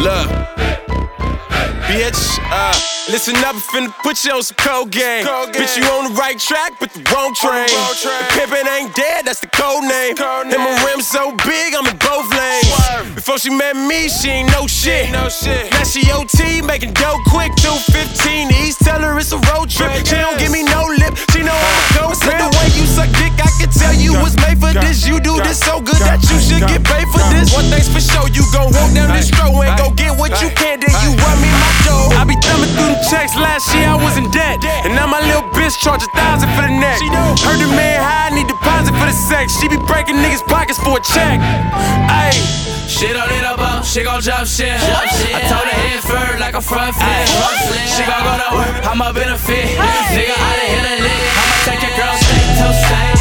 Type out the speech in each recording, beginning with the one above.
Look, bitch, listen up, I'm finna put you on some cold game. Bitch, you on the right track, but the wrong train. The pimpin' ain't dead, that's the code name. And my rims so big, I'm in both lanes. Before she met me, she ain't no shit. Now she OT, making dough quick. 215 East, tell her it's a road trip. She don't give me no lip, she know I'm a go. Said the way you suck dick, I can tell you was made for this. You do this so good that you should get paid for this. One thing's for sure, you gon' walk down this road and go get what you can, then you run me my dough. I be thumbing through the checks, last year I was in debt. And now my little bitch charge 1,000 for the neck. Heard the man high, need deposit for the sex. She be breaking niggas' pockets for a check. Ayy. She don't need a bump, she gon' jump shit. I told her head first like a front flip. She gon' go to work, I'ma benefit. Nigga, I done hit a lick, I'ma take your girl state to state.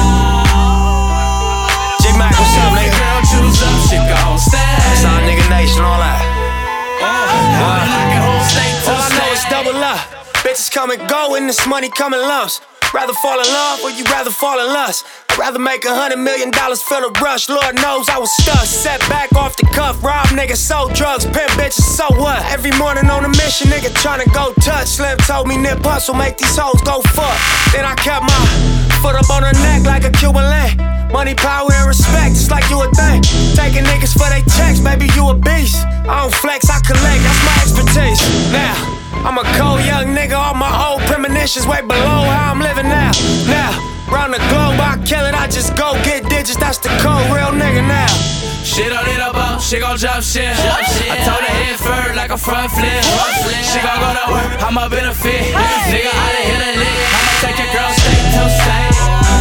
J-Mac, what's up, nigga? Girl, choose up, she gon' stay. It's all nigga nation, all that. I can hold state to All I know is state. double up. Bitches come and go and this money come in lumps. Rather fall in love or you rather fall in lust? I'd rather make $100 million, feel a rush. Lord knows I was stuck, set back off the cuff. Rob niggas, sold drugs, pimp bitches, so what? Every morning on a mission, nigga tryna go touch. Slim told me nip hustle, make these hoes go fuck. Then I kept my foot up on her neck like a Cuban link. Money, power, and respect, it's like you a thing. Taking niggas for they checks, baby, you a beast. I don't flex, I collect, that's my expertise. Now, I'm a cold young nigga, all my old premonitions way below how I'm living now. Now, round the globe, I kill it, I just go get digits, that's the code, real nigga now. She don't need a bump, she gon' jump shit. I told her head first like a front flip. She gon' go to work, I'ma benefit. Nigga, I done hit a lick, I'ma take your girl state to state.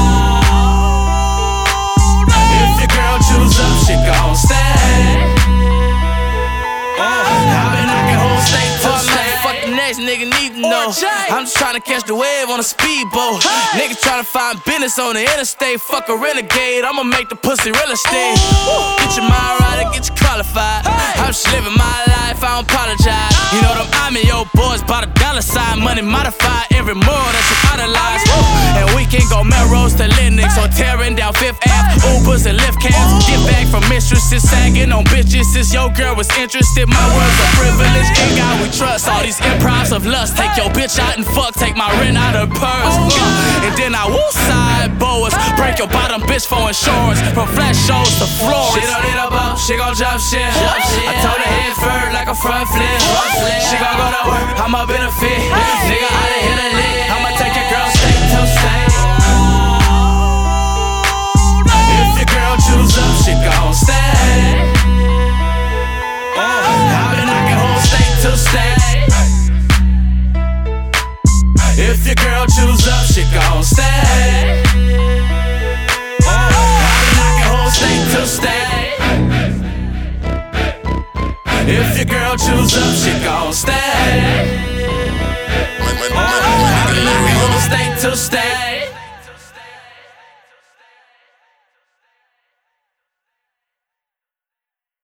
If your girl choose up, she gon' stay. I been knocking whole state to state. Fuck the next nigga need to know. I'm just tryna catch the wave on a speedboat. Niggas tryna find business on the interstate. Fuck a renegade, I'ma make the pussy real estate. Get your mind right and get you qualified. I'm just living my life, I don't apologize. You know them I'm in your boys by the dollar sign. Money modified every more that you idolize. And we can go Melrose to Lennox or tearing down Fifth Ave. Ubers and lift cabs. Get back from mistresses, sagging on bitches. Since your girl was interested, my words are privilege. In God we trust. All these improvs of lust. Take your bitch out and fuck. Take my rent out of purse. And then I woo side boas. Break your bottom bitch for insurance. From flash shows to floors. She don't need a bump, she gon' jump shit. I told her head first like a front flip. She gon' go to work, I'ma benefit. Nigga, I done hit a lick, I'ma take your girl state to state. If your girl choose up, she gon' stay. I been knocking whole state to state. If your girl choose up, she gon' stay. I been knocking whole state to state. If your girl choose up, she gon' stay. I been knocking whole state to state.